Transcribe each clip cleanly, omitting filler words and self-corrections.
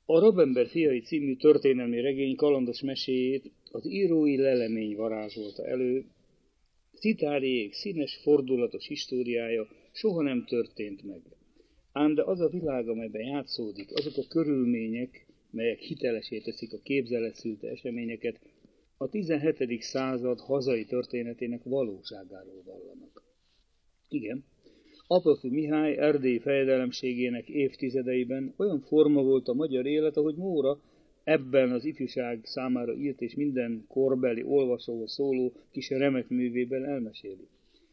A Rabember fiai című történelmi regény kalandos meséjét az írói lelemény varázsolta elő. Szitáriék színes, fordulatos históriája soha nem történt meg. Ám de az a világ, amelyben játszódik, azok a körülmények, melyek hitelesé teszik a képzelet szülte eseményeket, a 17. század hazai történetének valóságáról vallanak. Igen, Apafi Mihály erdélyi fejedelemségének évtizedeiben olyan forma volt a magyar élet, ahogy Móra ebben az ifjúság számára írt és minden korbeli olvasóhoz szóló kis remek művében elmeséli.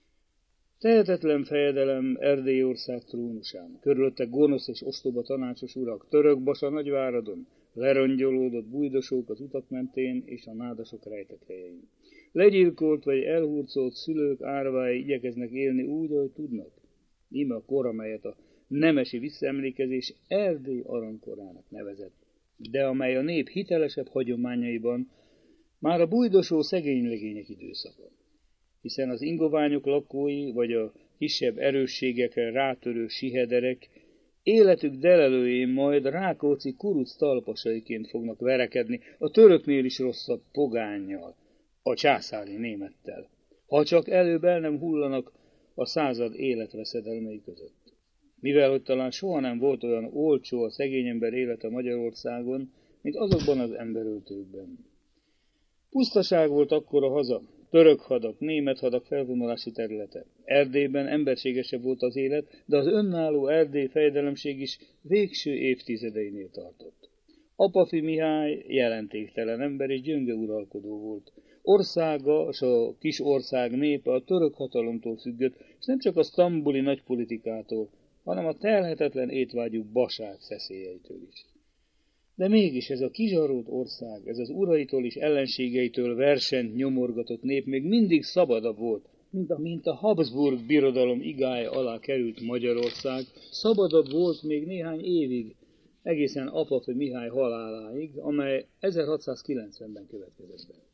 Tehetetlen fejedelem Erdélyország trónusán, körülötte gonosz és ostoba tanácsos urak, Törökbasa Nagyváradon, lerongyolódott bújdosók az utak mentén és a nádasok rejtekhelyein. Legyilkolt vagy elhurcolt szülők árvái igyekeznek élni úgy, ahogy tudnak. Íme a kor, amelyet a nemesi visszaemlékezés Erdély aranykorának nevezett, de amely a nép hitelesebb hagyományaiban már a bújdosó szegénylegények időszaka. Hiszen az ingoványok lakói, vagy a kisebb erősségekre rátörő sihederek életük delelőjén majd Rákóczi kuruc talpasaiként fognak verekedni a töröknél is rosszabb pogánnyal, a császári némettel, ha csak előbb el nem hullanak a század életveszedelmei között. Mivel, hogy talán soha nem volt olyan olcsó a szegény ember élete Magyarországon, mint azokban az emberöltőkben. Pusztaság volt akkor a haza, török hadak, német hadak felvonulási területe. Erdélyben emberségesebb volt az élet, de az önálló Erdély fejedelemség is végső évtizedeinél tartott. Apafi Mihály jelentéktelen ember és gyönge uralkodó volt. Országa, és a kis ország népe a török hatalomtól függött, és nem csak a sztambuli nagypolitikától, hanem a telhetetlen étvágyú baság szeszélyeitől is. De mégis ez a kizsarolt ország, ez az uraitól és ellenségeitől versenyt nyomorgatott nép még mindig szabadabb volt, mint a Habsburg birodalom igája alá került Magyarország, szabadabb volt még néhány évig, egészen Apafi Mihály haláláig, amely 1690-ben következett be.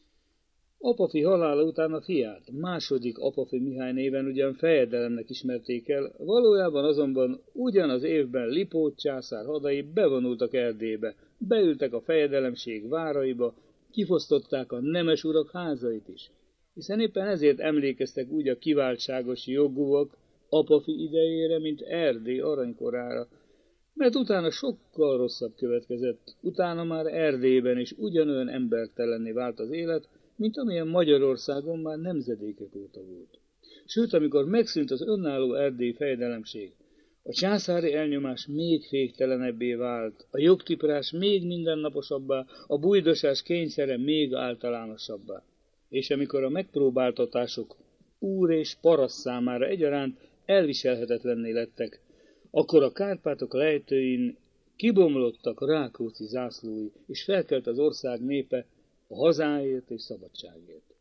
Apafi halála után a fiát, második Apafi Mihály néven ugyan fejedelemnek ismerték el, valójában azonban ugyanaz évben Lipót császár hadai bevonultak Erdélybe, beültek a fejedelemség váraiba, kifosztották a nemes urak házait is, hiszen éppen ezért emlékeztek úgy a kiváltságos jogúak Apafi idejére, mint Erdély aranykorára, mert utána sokkal rosszabb következett, utána már Erdélyben is ugyanolyan embertelenné vált az élet, mint amilyen Magyarországon már nemzedékek óta volt. Sőt, amikor megszűnt az önálló erdélyi fejedelemség, a császári elnyomás még féktelenebbé vált, a jogtiprás még mindennaposabbá, a bújdosás kényszere még általánosabbá. És amikor a megpróbáltatások úr és paraszt számára egyaránt elviselhetetlenné lettek, akkor a Kárpátok lejtőin kibomlottak Rákóczi zászlói, és felkelt az ország népe a hazáért és szabadságért.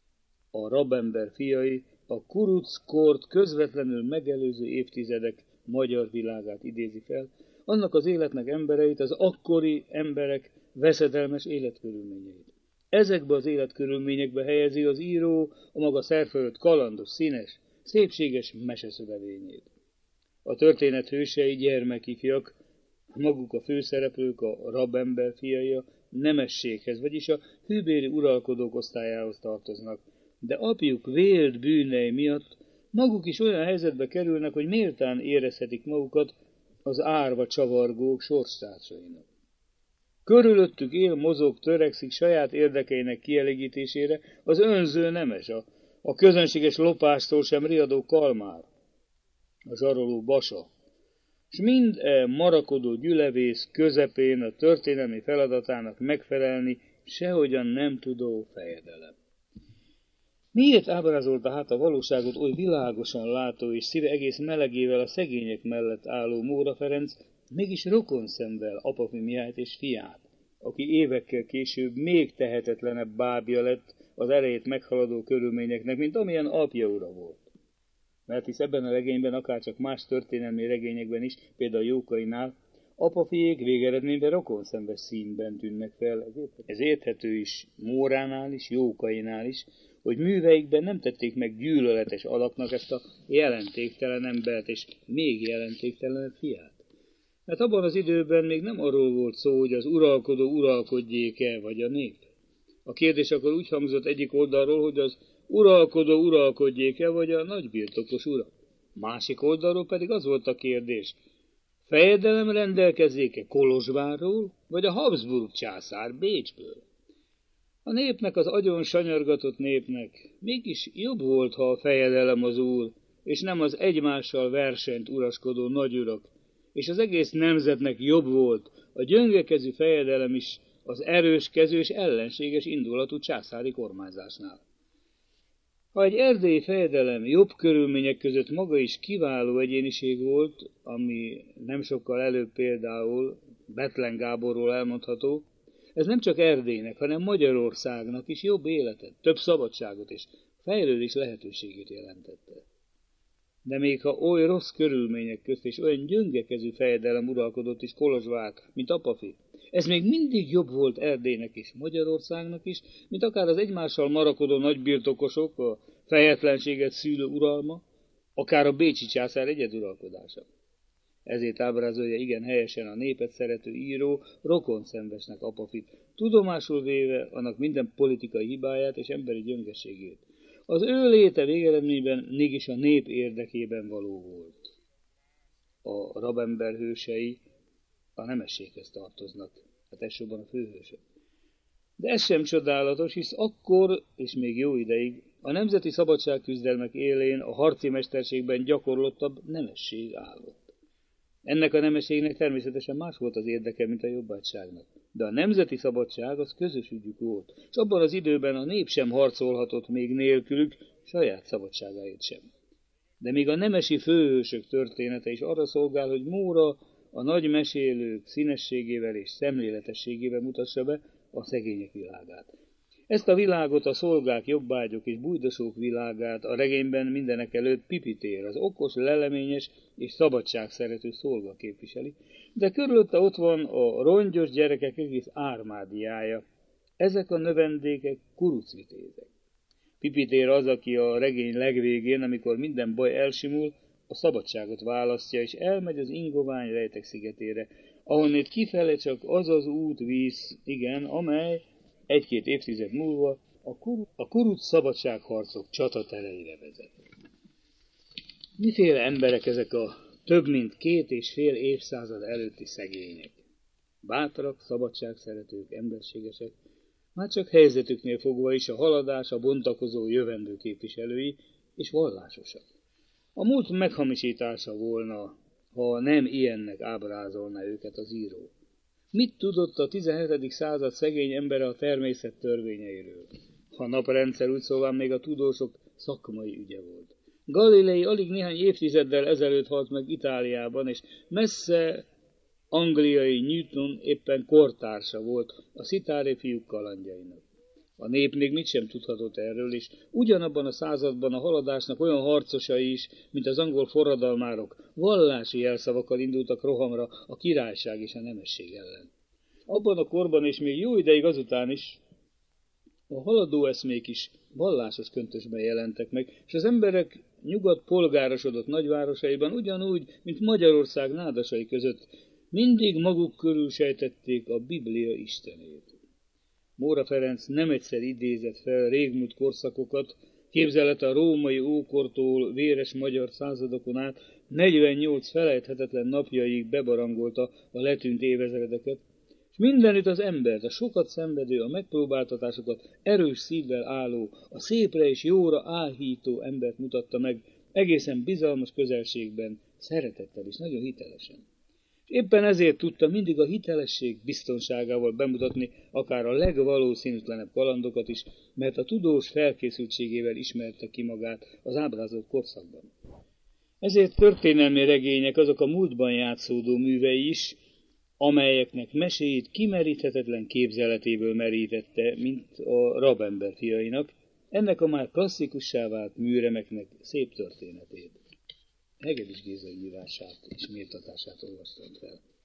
A rabember fiai a kuruc kort közvetlenül megelőző évtizedek magyar világát idézi fel, annak az életnek embereit, az akkori emberek veszedelmes életkörülményeit. Ezekbe az életkörülményekbe helyezi az író a maga szerfölött kalandos, színes, szépséges meseszövevényét. A történet hősei gyermekifjak, maguk a főszereplők, a rabember fiai a nemességhez, vagyis a hűbéri uralkodók osztályához tartoznak, de apjuk vélt bűnei miatt maguk is olyan helyzetbe kerülnek, hogy méltán érezhetik magukat az árva csavargók sorstársainak. Körülöttük él, mozog, törekszik saját érdekeinek kielégítésére az önző nemes, a közönséges lopástól sem riadó kalmár, a zsaroló basa, s mind marakodó gyülevész közepén a történelmi feladatának megfelelni sehogyan nem tudó fejedelem. Miért ábrázolta hát a valóságot oly világosan látó és szíve egész melegével a szegények mellett álló Móra Ferenc, mégis rokonszenvvel Apafi Mihályt és fiát, aki évekkel később még tehetetlenebb bábja lett az erejét meghaladó körülményeknek, mint amilyen apja ura volt. Mert hisz ebben a regényben, akárcsak más történelmi regényekben is, például Jókainál, Apafiék végeredményben rokonszenves színben tűnnek fel. Ez érthető is Móránál is, Jókainál is, hogy műveikben nem tették meg gyűlöletes alaknak ezt a jelentéktelen embert és még jelentéktelenebb fiát. Mert abban az időben még nem arról volt szó, hogy az uralkodó uralkodjék-e, vagy a nép. A kérdés akkor úgy hangzott egyik oldalról, hogy az uralkodó uralkodjék-e, vagy a nagybirtokos ura. Másik oldalról pedig az volt a kérdés, fejedelem rendelkezzék-e Kolozsvárról, vagy a Habsburg császár Bécsből. A népnek, az agyon sanyargatott népnek mégis jobb volt, ha a fejedelem az úr, és nem az egymással versenyt uraskodó nagyurak, és az egész nemzetnek jobb volt a gyöngekezű fejedelem is az erős kezű és ellenséges indulatú császári kormányzásnál. Ha egy erdélyi fejedelem jobb körülmények között maga is kiváló egyéniség volt, ami nem sokkal előbb például Bethlen Gáborról elmondható, ez nem csak Erdélynek, hanem Magyarországnak is jobb életet, több szabadságot és fejlődés lehetőségét jelentette. De még ha oly rossz körülmények közt és olyan gyöngekezű fejedelem uralkodott is Kolozsvár, mint Apafi, ez még mindig jobb volt Erdélynek és Magyarországnak is, mint akár az egymással marakodó nagybirtokosok, a fejetlenséget szűlő uralma, akár a bécsi császár egyeduralkodása. Ezért ábrázolja igen helyesen a népet szerető író rokonszenvesnek Apafit, tudomásul véve annak minden politikai hibáját és emberi gyöngeségét. Az ő léte végeredményben mégis a nép érdekében való volt. A rabember hősei a nemességhez tartoznak, hát elsősorban a főhősök. De ez sem csodálatos, hisz akkor, és még jó ideig, a nemzeti szabadságküzdelmek élén a harci mesterségben gyakorlottabb nemesség állott. Ennek a nemességnek természetesen más volt az érdeke, mint a jobbágyságnak. De a nemzeti szabadság az közös ügyük volt, és abban az időben a nép sem harcolhatott még nélkülük saját szabadságáért sem. De még a nemesi főhősök története is arra szolgál, hogy Móra a nagy mesélők színességével és szemléletességével mutassa be a szegények világát. Ezt a világot, a szolgák, jobbágyok és bujdosók világát a regényben mindenek előtt Pipitér, az okos, leleményes és szabadságszerető szolga képviseli, de körülötte ott van a rongyos gyerekek egész ármádiája. Ezek a növendékek kurucvitézek. Pipitér az, aki a regény legvégén, amikor minden baj elsimul, a szabadságot választja, és elmegy az ingovány rejtek szigetére, ahonnét kifele csak az az út víz, igen, amely egy-két évtized múlva a kuruc szabadságharcok csatatereire vezet. Miféle emberek ezek a több mint 2,5 évszázad előtti szegények? Bátrak, szabadságszeretők, emberségesek, már csak helyzetüknél fogva is a haladás, a bontakozó jövendő képviselői, és vallásosak. A múlt meghamisítása volna, ha nem ilyennek ábrázolná őket az író. Mit tudott a 17. század szegény embere a természet törvényeiről? Ha naprendszer úgy szóval még a tudósok szakmai ügye volt. Galilei alig néhány évtizeddel ezelőtt halt meg Itáliában, és messze angliai Newton éppen kortársa volt a szitári fiúk kalandjainak. A nép még mit sem tudhatott erről, és ugyanabban a században a haladásnak olyan harcosai is, mint az angol forradalmárok, vallási jelszavakkal indultak rohamra a királyság és a nemesség ellen. Abban a korban és még jó ideig azután is a haladó eszmék is vallásos köntösben jelentek meg, és az emberek nyugat polgárosodott nagyvárosaiban ugyanúgy, mint Magyarország nádasai között, mindig maguk körül sejtették a Biblia istenét. Móra Ferenc nem egyszer idézett fel régmúlt korszakokat, képzelete a római ókortól véres magyar századokon át 48 felejthetetlen napjaig bebarangolta a letűnt évezredeket, és mindenütt az embert, a sokat szenvedő, a megpróbáltatásokat erős szívvel álló, a szépre és jóra áhító embert mutatta meg egészen bizalmas közelségben, szeretettel és nagyon hitelesen. Éppen ezért tudta mindig a hitelesség biztonságával bemutatni akár a legvalószínűtlenebb kalandokat is, mert a tudós felkészültségével ismerte ki magát az ábrázolt korszakban. Ezért történelmi regények azok a múltban játszódó művei is, amelyeknek meséit kimeríthetetlen képzeletéből merítette, mint a rabember fiainak, ennek a már klasszikussá vált műremeknek szép történetét. Hegedűs Géza írását és méltatását olvastam fel.